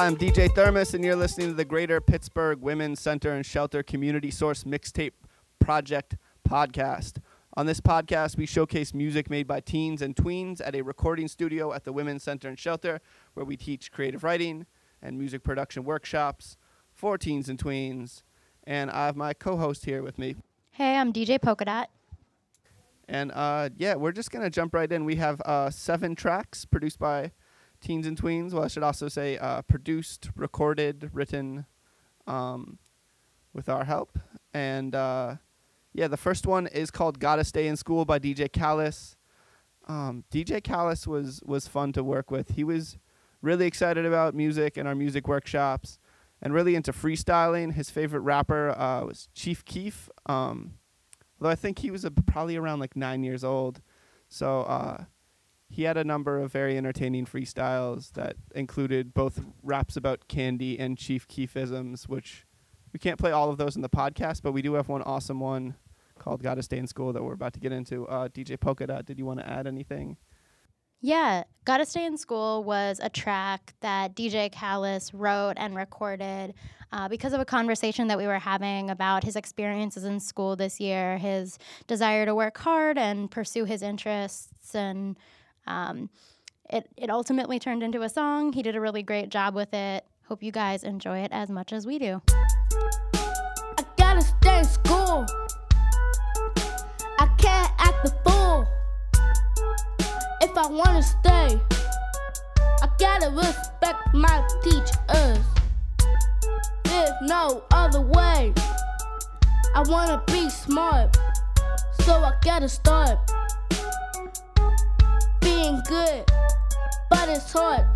I'm DJ Thermos, and you're listening to the Greater Pittsburgh Women's Center and Shelter Community Source Mixtape Project podcast. On this podcast, we showcase music made by teens and tweens at a recording studio at the Women's Center and Shelter, where we teach creative writing and music production workshops for teens and tweens. And I have my co-host here with me. Hey, I'm DJ Polka Dot. And we're just going to jump right in. We have 7 tracks produced by teens and tweens. Well, I should also say produced, recorded, written with our help. And the first one is called Gotta Stay in School by DJ Callus. DJ Callus was fun to work with. He was really excited about music and our music workshops and really into freestyling. His favorite rapper was Chief Keef, although I think he was probably around like 9 years old. So he had a number of very entertaining freestyles that included both raps about candy and Chief Keefisms, which we can't play all of those in the podcast, but we do have one awesome one called Gotta Stay in School that we're about to get into. DJ Polka Dot, did you want to add anything? Yeah, Gotta Stay in School was a track that DJ Callus wrote and recorded because of a conversation that we were having about his experiences in school this year, his desire to work hard and pursue his interests, and it ultimately turned into a song. He did a really great job with it. Hope you guys enjoy it as much as we do. I gotta stay in school. I can't act the fool. If I wanna stay, I gotta respect my teachers. There's no other way. I wanna be smart, so I gotta start being good. But it's hard.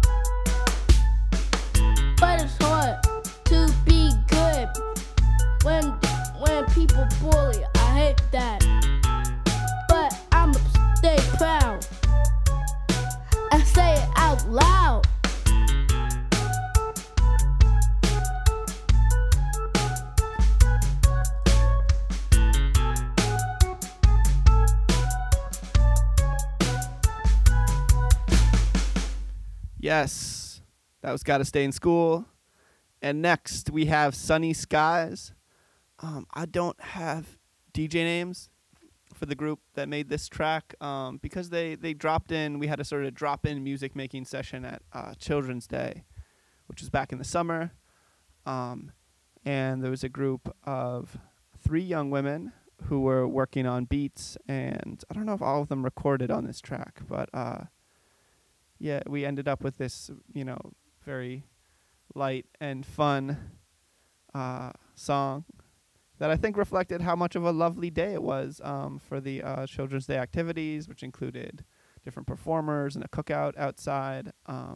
But it's hard to be good when people bully. I hate that. But I'ma stay proud and say it out loud. Yes, that was Gotta Stay in School. And next we have Sunny Skies. I don't have DJ names for the group that made this track because they dropped in. We had a sort of drop-in music making session at Children's Day, which was back in the summer. And there was a group of 3 young women who were working on beats, and I don't know if all of them recorded on this track, but we ended up with this, very light and fun song that I think reflected how much of a lovely day it was for the Children's Day activities, which included different performers and a cookout outside.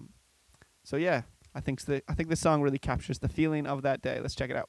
I think this song really captures the feeling of that day. Let's check it out.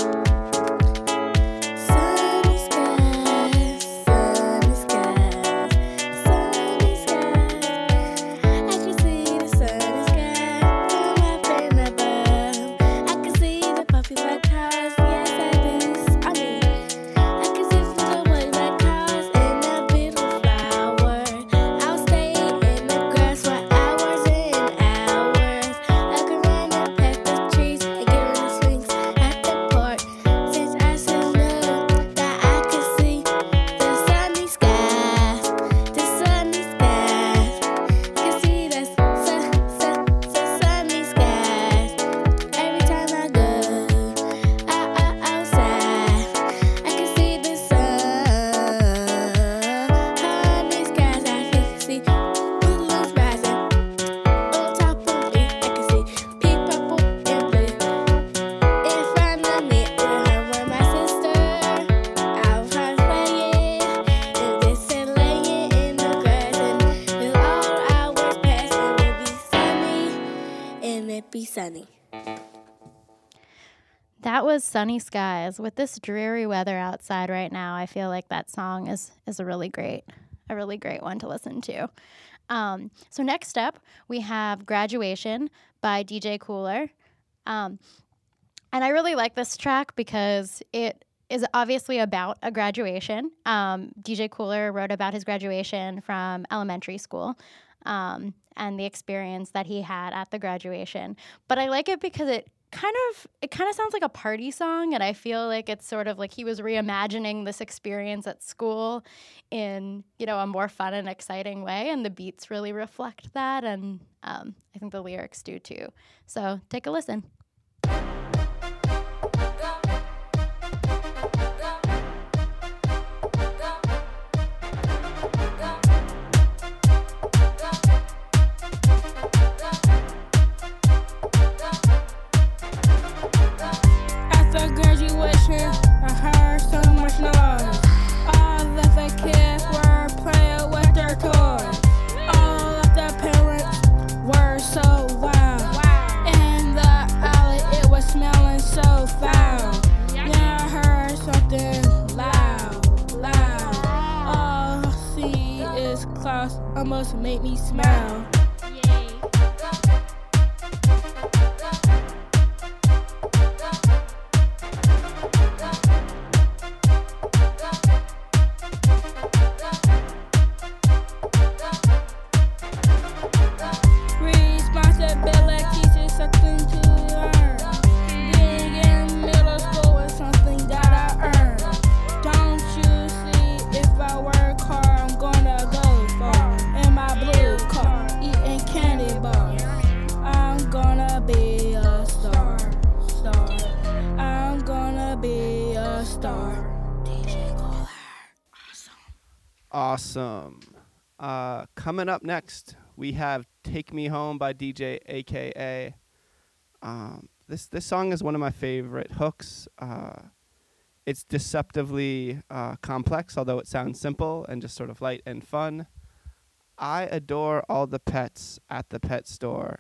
Sunny. That was Sunny Skies. With this dreary weather outside right now, I feel like that song is a really great one to listen to. So next up, we have Graduation by DJ Cooler. And I really like this track because it is obviously about a graduation. DJ Cooler wrote about his graduation from elementary school. And and the experience that he had at the graduation. But I like it because it kind of sounds like a party song, and I feel like it's sort of like he was reimagining this experience at school in, you know, a more fun and exciting way, and the beats really reflect that, and I think the lyrics do too. So take a listen. I heard so much noise. All of the kids were playing with their toys. All of the parents were so wild. In the alley, it was smelling so foul. Then I heard something loud. All I see is clouds, almost made me smile. Awesome. Coming up next, we have "Take Me Home" by DJ AKA. This song is one of my favorite hooks. It's deceptively complex, although it sounds simple and just sort of light and fun. I adore all the pets at the pet store.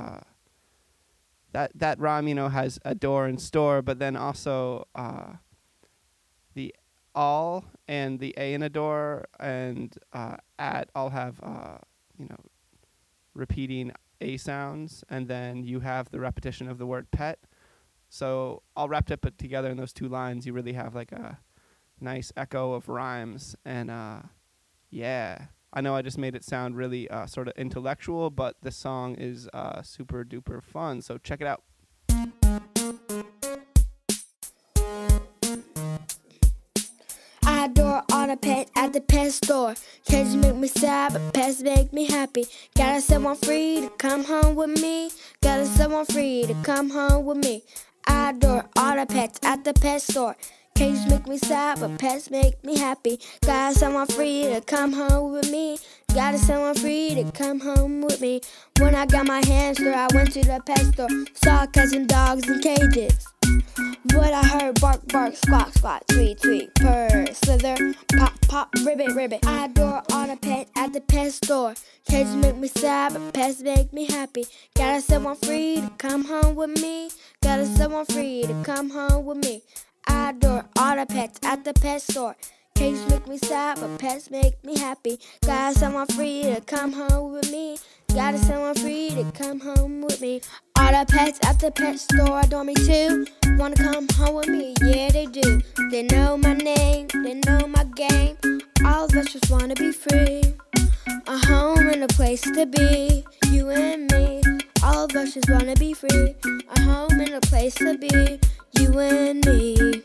That rhyme, you know, has adore and store, but then also the all and the A in adore and at all have repeating A sounds, and then you have the repetition of the word pet. So all wrapped up together in those two lines, you really have like a nice echo of rhymes. And yeah, I know I just made it sound really sort of intellectual, but the song is super duper fun. So check it out. I adore all the pets at the pet store. Cats make me sad, but pets make me happy. Gotta set one free to come home with me. Gotta set one free to come home with me. I adore all the pets at the pet store. Cages make me sad, but pets make me happy. Gotta set one free to come home with me. Gotta set one free to come home with me. When I got my hamster, I went to the pet store. Saw cats and dogs in cages. What I heard, bark, bark, squawk, squawk, tweet, tweet, purr, slither, pop, pop, ribbit, ribbit. I adore all the pets at the pet store. Cages make me sad, but pets make me happy. Gotta set one free to come home with me. Gotta set one free to come home with me. I adore all the pets at the pet store. Cages make me sad, but pets make me happy. Gotta set one free to come home with me. Gotta set one free to come home with me. All the pets at the pet store adore me too. Wanna come home with me? Yeah, they do. They know my name, they know my game. All of us just wanna be free. A home and a place to be, you and me. All of us just wanna be free. A home and a place to be, you and me.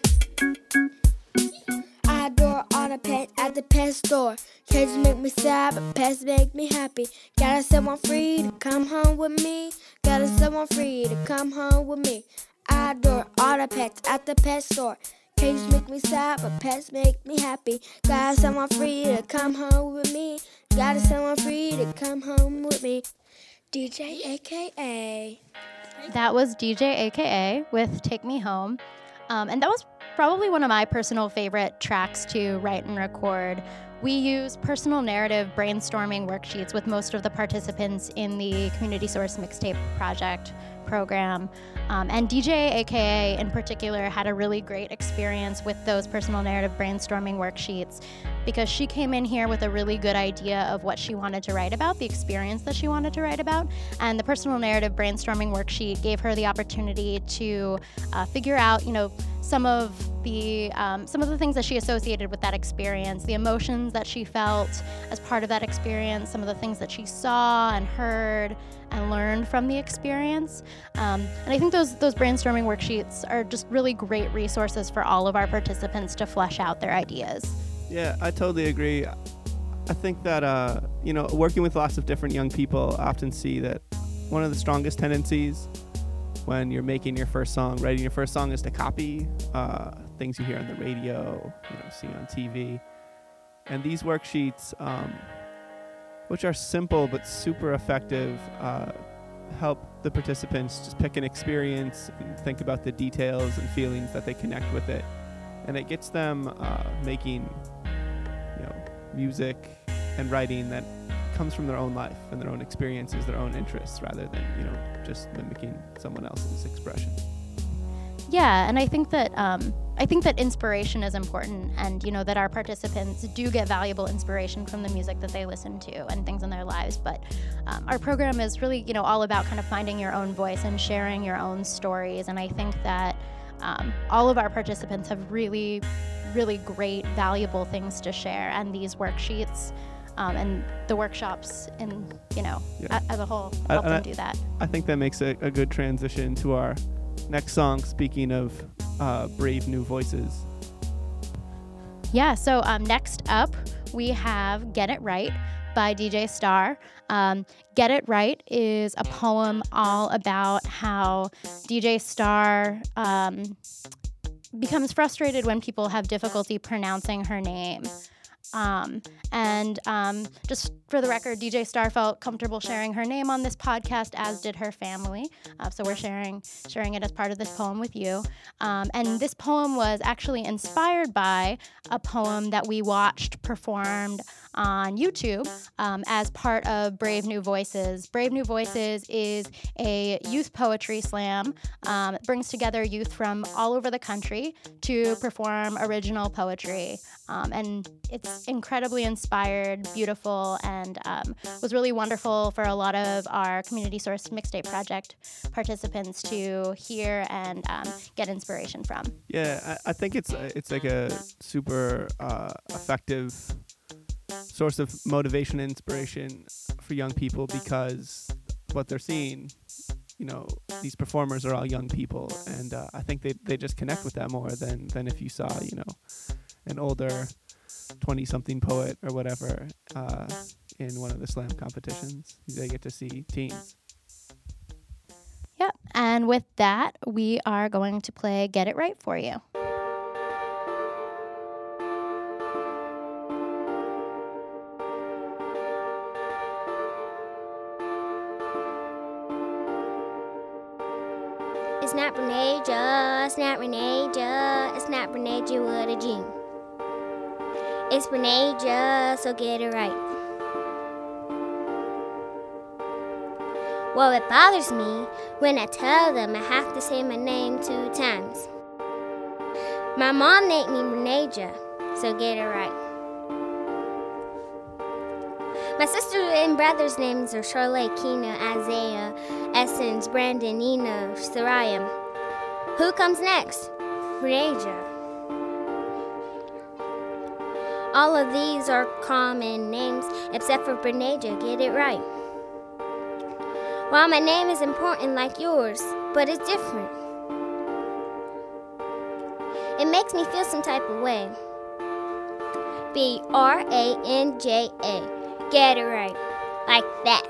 I adore all the pets at the pet store. Cages make me sad, but pets make me happy. Gotta set one free to come home with me. Gotta set one free to come home with me. I adore all the pets at the pet store. Cages make me sad, but pets make me happy. Gotta set one free to come home with me. Gotta set one free to come home with me. DJ AKA. That was DJ AKA with Take Me Home. And that was probably one of my personal favorite tracks to write and record. We use personal narrative brainstorming worksheets with most of the participants in the Community Source Mixtape Project program. And DJ AKA in particular had a really great experience with those personal narrative brainstorming worksheets because she came in here with a really good idea of what she wanted to write about, the experience that she wanted to write about, and the personal narrative brainstorming worksheet gave her the opportunity to figure out, some of the things that she associated with that experience, the emotions that she felt as part of that experience, some of the things that she saw and heard and learned from the experience. And I think those brainstorming worksheets are just really great resources for all of our participants to flesh out their ideas. Yeah, I totally agree. I think that, working with lots of different young people, I often see that one of the strongest tendencies when you're making your first song, writing your first song, is to copy things you hear on the radio, see on TV. And these worksheets, which are simple but super effective, help the participants just pick an experience and think about the details and feelings that they connect with it. And it gets them making music and writing that comes from their own life and their own experiences, their own interests, rather than just mimicking someone else's expression. Yeah, and I think that inspiration is important, and that our participants do get valuable inspiration from the music that they listen to and things in their lives. But our program is really all about kind of finding your own voice and sharing your own stories. And I think that all of our participants have really, really great, valuable things to share, and these worksheets and the workshops as a whole help them do that. I think that makes a good transition to our next song, speaking of brave new voices. Yeah, so next up we have Get It Right by DJ Star. Get It Right is a poem all about how DJ Star becomes frustrated when people have difficulty pronouncing her name. Just for the record, DJ Star felt comfortable sharing her name on this podcast, as did her family. So we're sharing it as part of this poem with you. And this poem was actually inspired by a poem that we watched performed on YouTube as part of Brave New Voices. Brave New Voices is a youth poetry slam. It brings together youth from all over the country to perform original poetry. And it's incredibly inspired, beautiful, and was really wonderful for a lot of our community sourced mixtape project participants to hear and get inspiration from. Yeah, I think it's like a super effective source of motivation and inspiration for young people, because what they're seeing, these performers are all young people, and I think they just connect with that more than if you saw, an older 20-something poet or whatever in one of the slam competitions. They get to see teens. Yep, and with that, we are going to play Get It Right for you. It's not Renaja, it's not Renaja, it's not Renaja with a G. It's Renaja, so get it right. Well, it bothers me when I tell them I have to say my name 2 times. My mom named me Renaja, so get it right. My sister and brother's names are Charlotte, Keena, Isaiah, Essence, Brandon, Nina, Sarayam. Who comes next? Renaja. All of these are common names, except for Renaja, get it right. Well, my name is important like yours, but it's different. It makes me feel some type of way. Branja. Get it right. Like that.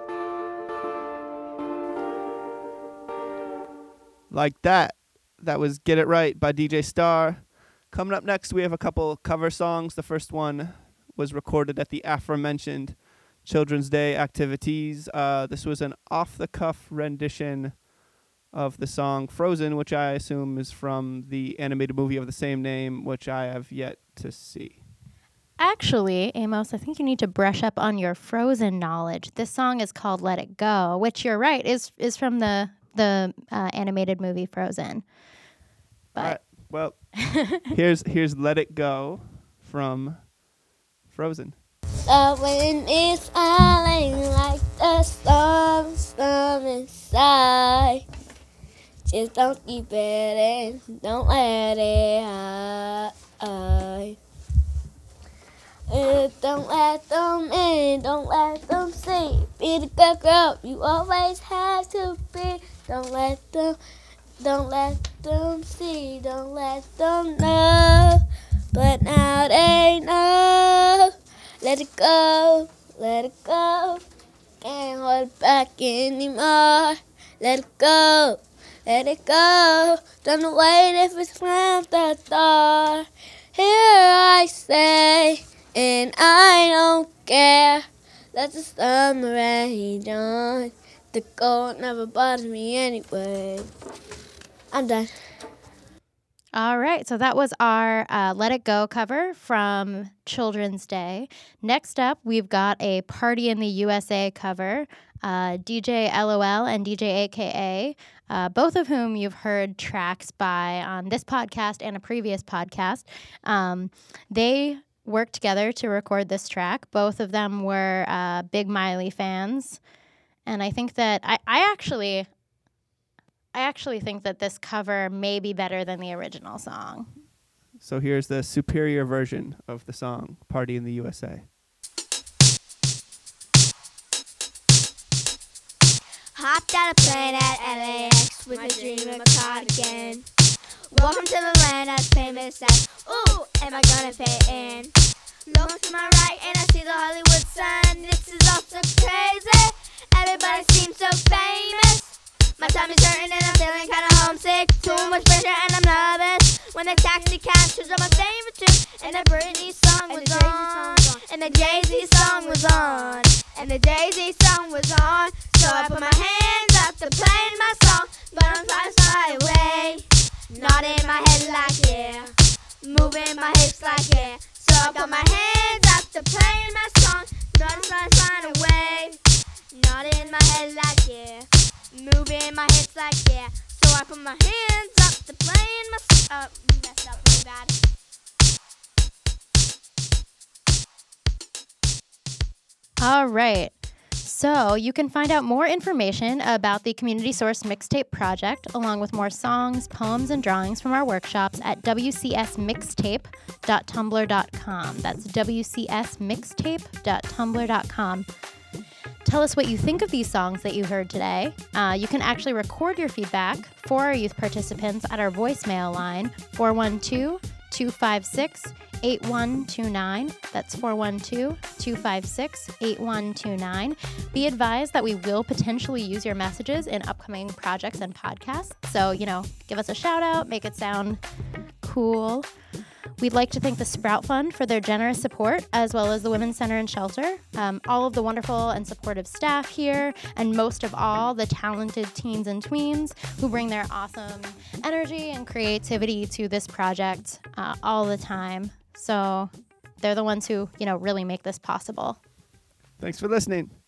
Like that. That was Get It Right by DJ Star. Coming up next, we have a couple cover songs. The first one was recorded at the aforementioned Children's Day activities. This was an off-the-cuff rendition of the song Frozen, which I assume is from the animated movie of the same name, which I have yet to see. Actually, Amos, I think you need to brush up on your Frozen knowledge. This song is called Let It Go, which you're right, is from the animated movie Frozen. But all right, well, here's Let It Go from Frozen. The wind is howling like the storm inside. Just don't keep it in, don't let it hide. Don't let them in, don't let them see. Be the good girl you always have to be. Don't let them see, don't let them know. But now they know. Let it go, can't hold it back anymore. Let it go, don't wait if it's slammed the door. Here I say, and I don't care. Let the summer rage on. The cold never bothers me anyway. I'm done. All right, so that was our Let It Go cover from Children's Day. Next up, we've got a Party in the USA cover, DJ LOL and DJ AKA, both of whom you've heard tracks by on this podcast and a previous podcast. They worked together to record this track. Both of them were big Miley fans, and I think that I actually think that this cover may be better than the original song. So here's the superior version of the song, Party in the USA. Hopped out a plane at LAX with a dream of a cardigan. Welcome to the land that's famous as, ooh, am I gonna fit in? Look to my right and I see the Hollywood sign. This is all so crazy. Everybody seems so famous. My tummy's hurting and I'm feeling kinda homesick. Too much pressure and I'm nervous. When the taxi cab turns on my favorite tune, and the Britney song was on, and the Jay-Z song was on, and the Jay-Z song was on. So I put my hands up to playing my song, but I'm trying to fly away. Nodding my head like yeah, moving my hips like yeah. So I put my hands up to playing my song, but I'm trying to fly away. Nodding my head like yeah, moving my hips like yeah. So I put my hands up to playing my messed up really bad. All right. So you can find out more information about the Community Source Mixtape Project, along with more songs, poems, and drawings from our workshops at wcsmixtape.tumblr.com. That's wcsmixtape.tumblr.com. Tell us what you think of these songs that you heard today. You can actually record your feedback for our youth participants at our voicemail line, 412-256-8129. That's 412-256-8129. Be advised that we will potentially use your messages in upcoming projects and podcasts. So, give us a shout out, make it sound cool. We'd like to thank the Sprout Fund for their generous support, as well as the Women's Center and Shelter, all of the wonderful and supportive staff here, and most of all, the talented teens and tweens who bring their awesome energy and creativity to this project all the time. So they're the ones who, really make this possible. Thanks for listening.